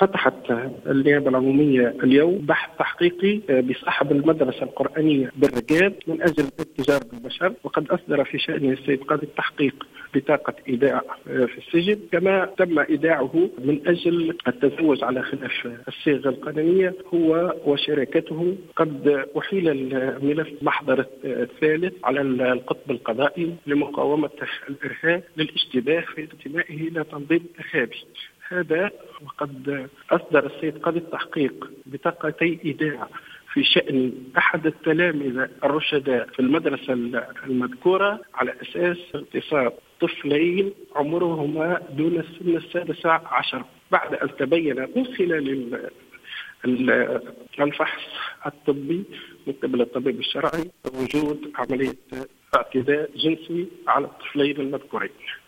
فتحت النيابة العمومية اليوم بحث تحقيقي بصاحب المدرسة القرآنية بالرقاب من أجل التجار بالبشر، وقد أصدر في شأنه السيد قاضي التحقيق بطاقة إيداع في السجن، كما تم إيداعه من أجل التزوج على خلاف الصيغة القانونية هو وشركته. قد أحيل الملف محضر الثالث على القطب القضائي لمقاومة الإرهاب للاشتباه في انتمائه إلى تنظيم إرهابي. هذا وقد أصدر السيد قاضي التحقيق بطاقتي إيداع في شأن أحد التلامذة الرشداء في المدرسة المذكورة على أساس اغتصاب طفلين عمرهما دون السن 16، بعد أن تبين من خلال الفحص الطبي من قبل الطبيب الشرعي وجود عملية اعتداء جنسي على الطفلين المذكورين.